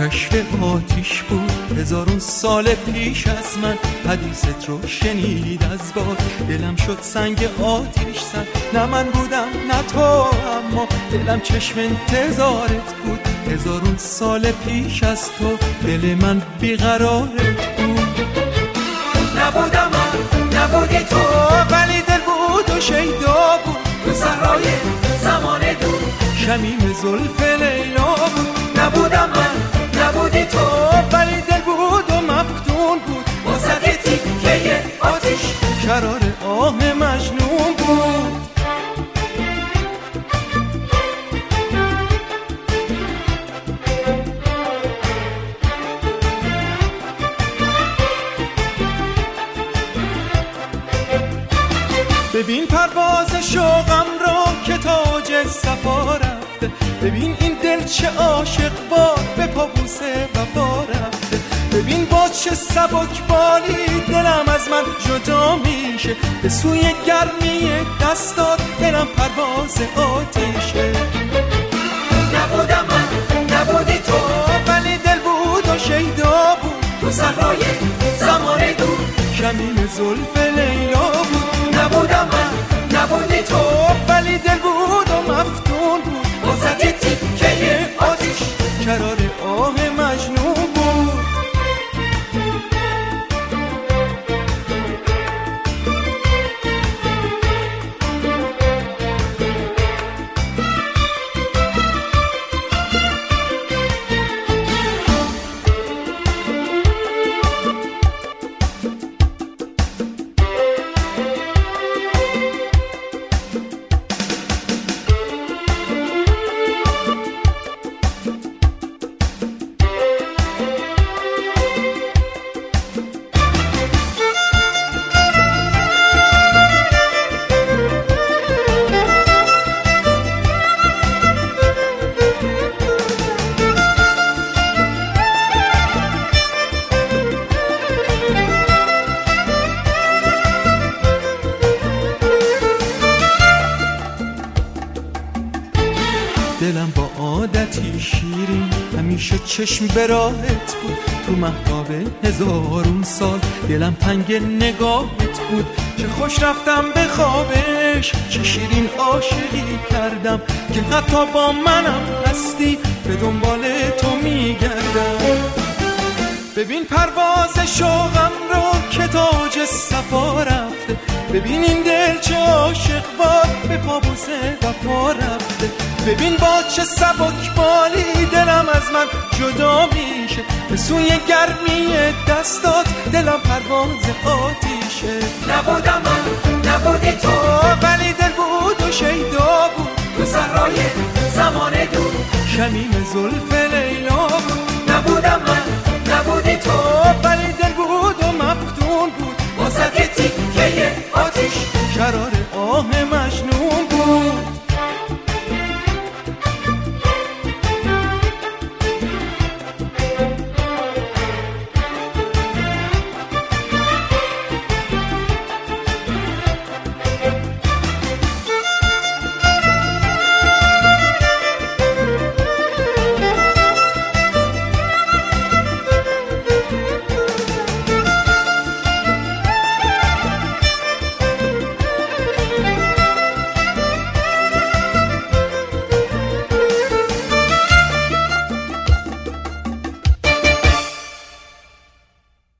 کشف آتیش بود 1000 سال پیش از من، حدیثت رو شنید از بار، دلم شد سنگ آتیش زد. نه من بودم نه تو، اما دلم چشم انتظارت بود. 1000 سال پیش از تو دل من بیقرارت بود. نبودم من نبودی تو، ولی دل بود و شیدا بود. تو صحرای زمان دور شمیم زلف لیلا بود. نبودم من نبودی تو، ولی دل بود و مفتون بود. واسه یه تیکه آتیش شرار آه مجنون بود. ببین پرواز شوقم را که تاج صفا رفته، ببین این دل چه عاشق بار به پابوس وفا رفته. ببین با چه سبک بالی دلم از من جدا میشه، به سوی گرمی دستات دلم پرواز آتیشه. نبودم من نبودی تو، ولی دل بود و شیدا بود. تو صحرای زمان دور شمیم زلف لیلا بود. نبودم من نبودی تو، ولی دل بود و مفتون بود. واسه یه تیکه آتیش شرار آه مجنون بود. دلم با عادتی شیرین همیشه چشم به راهت بود. تو مهتاب 1000 سال دلم تنگ نگاهت بود. چه خوش رفتم به خوابش، چه شیرین عاشقی کردم که حتی با منم هستی به دنبال تو میگردم. ببین پرواز شوقم رو که تاج صفا رفته، ببین این دل چه عاشق بار به پابوس وفا رفته. ببین با چه سبک بالی دلم از من جدا میشه، به سوی گرمی دستات دلم پرواز آتیشه. نبودم من نبودی تو، ولی دل بود و شیدا بود. تو صحرای زمان دور شمیم زلف